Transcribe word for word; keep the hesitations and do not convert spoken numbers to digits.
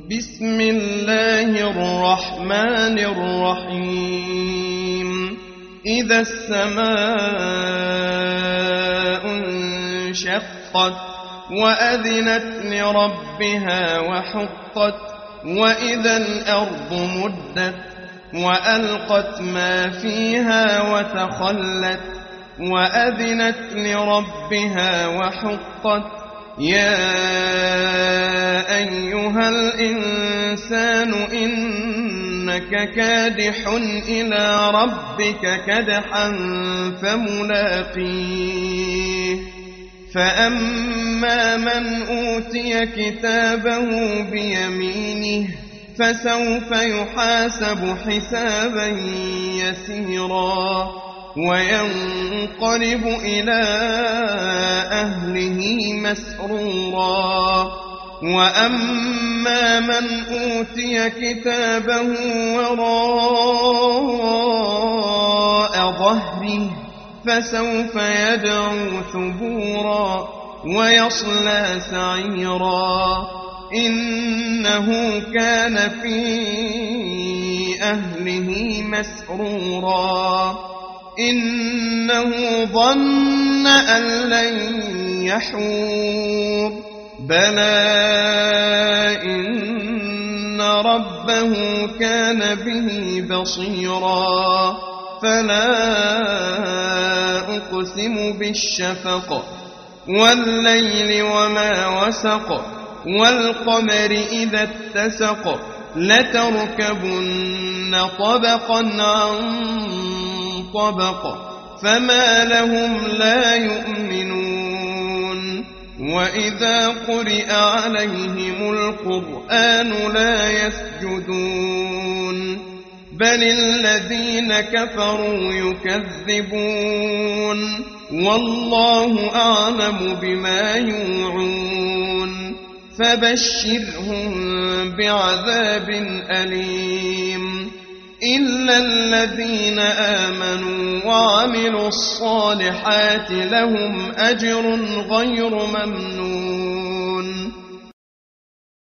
بسم الله الرحمن الرحيم إذا السماء انشقت وأذنت لربها وحقت وإذا الأرض مدت وألقت ما فيها وتخلت وأذنت لربها وحقت يا أيها الإنسان إنك كادح إلى ربك كدحا فملاقيه فأما من أوتي كتابه بيمينه فسوف يحاسب حسابا يسيرا وينقلب إلى أهله مسرورا وأما من أوتي كتابه وراء ظهره فسوف يدعو ثبورا ويصلى سعيرا إنه كان في أهله مسرورا إنه ظن أن لن يحور بلى إن ربه كان به بصيرا فلا أقسم بالشفق والليل وما وسق والقمر إذا اتسق لتركبن طبقا عن طبق فما لهم لا يؤمنون وإذا قرئ عليهم القرآن لا يسجدون بل الذين كفروا يكذبون والله أعلم بما يوعون فبشرهم بعذاب أليم إلا الذين آمنوا وعملوا الصالحات لهم أجر غير ممنون